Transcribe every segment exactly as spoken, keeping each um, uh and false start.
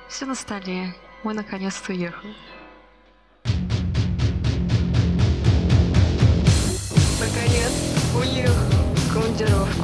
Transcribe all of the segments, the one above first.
Все на столе. Мой наконец-то уехал. Наконец уехал в командировку.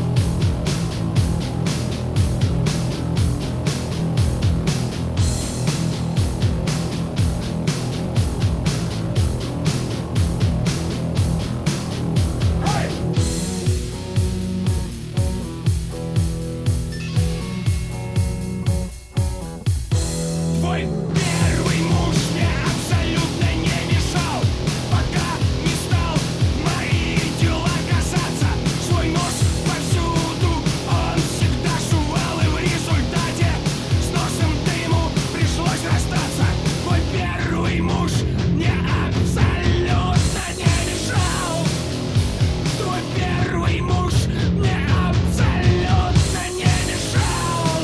Твой первый муж мне абсолютно не мешал, пока не стал мои дела касаться. Свой нос повсюду он всегда шувал, и в результате с носом ты ему пришлось расстаться. Твой первый муж мне абсолютно не мешал. Твой первый муж мне абсолютно не мешал.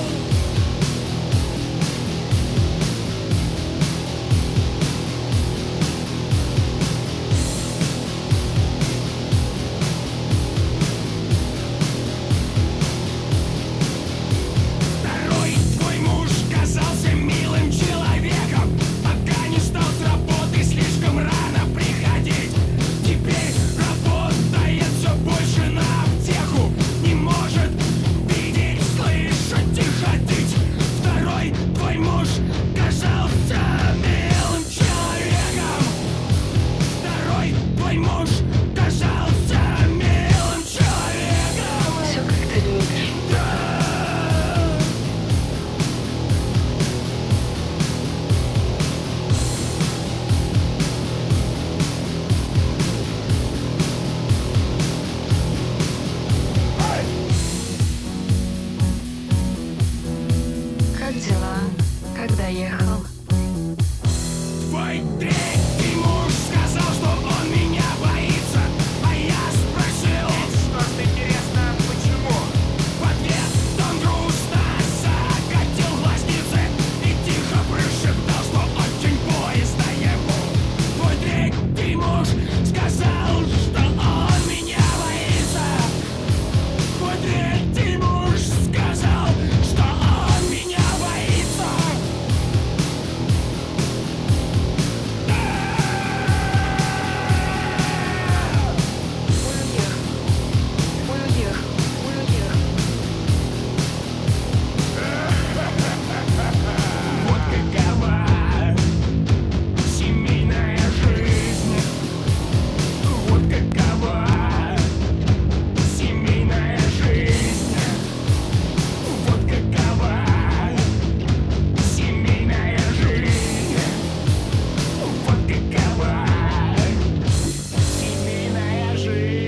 Второй твой муж казался милым человеком, пока не стал с работы слишком рано приходить. Теперь работает все больше на аптеку, не может видеть, слышать и ходить. Второй твой муж казался милым человеком. Второй твой муж казался милым человеком. Все как ты любишь. Как дела? Как доехал? Твой третий муж сказал, что он меня боится, а я спросил, что интересно, почему? В ответ он грустно закатил глазницы и тихо прошептал, что очень боязно ему. Твой третий муж сказал, что он меня боится. Твой третий муж сказал, что он меня боится. Ой, уехал. Ой, уехал. Ой, уехал. Вот какова семейная жизнь. Вот какова семейная жизнь. Вот какова семейная жизнь. Вот какова семейная жизнь.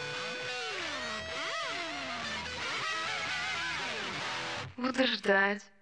Буду ждать.